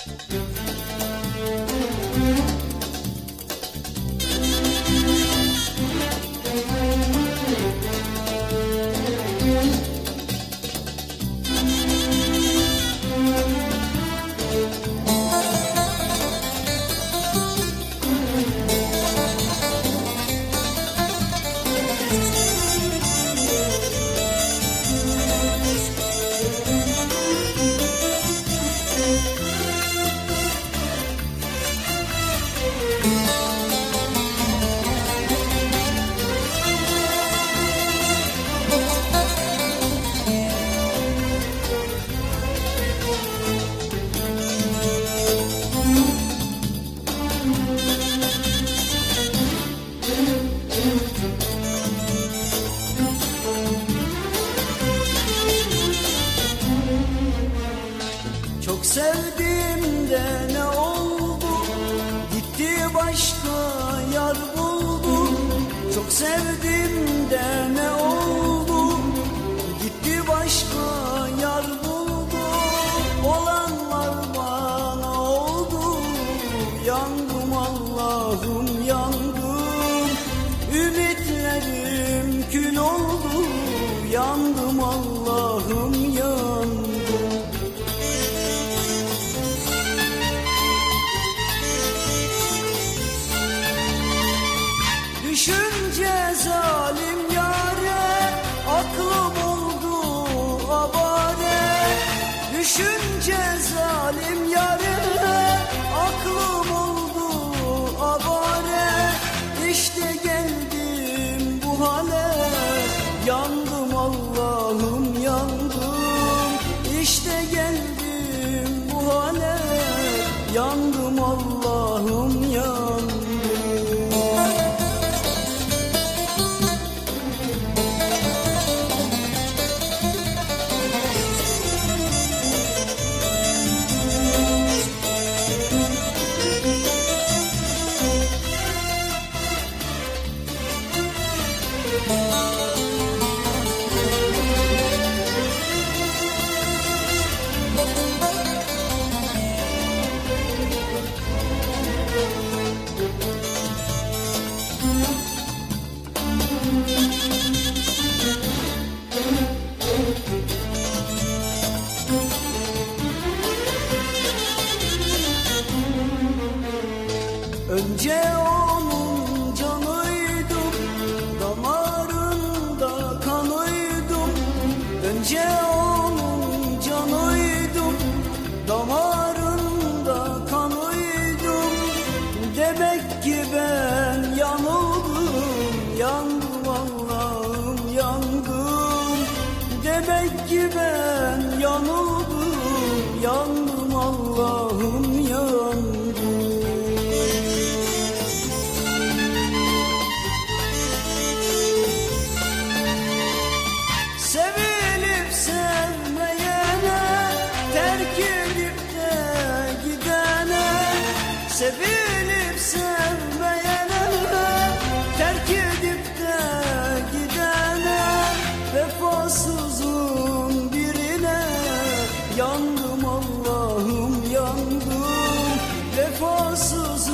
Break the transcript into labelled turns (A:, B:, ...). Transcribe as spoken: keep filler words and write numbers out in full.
A: Çok sevdim de ne oldu? Gitti başka yar buldu. Çok sevdim de ne oldu? Gitti başka yar buldu. Olanlar bana oldu. Yandım Allah'ım yandım. Ümitlerim kül oldu. Yandım Allah'ım yandım. Düşünce zalim yâre, aklım oldu avare. Düşünce zalim yâre, aklım oldu avare. İşte geldim bu hale, yandım Allah'ım yandım. İşte geldim bu hale, yandım Allah'ım yandım. Önce onun canıydım, damarında kanıydım. Önce onun canıydım, damarında kanıydım. Demek ki ben yanıldım, yandım Allah'ım yandım. Demek ki ben yanıldım, yandım Allah'ım yandım. Sevilip sevmeyene, terk edip de gidene. Sevilip sevmeyene, terk edip de gidene. Vefasızın birine, yandım Allah'ım yandım. Vefasız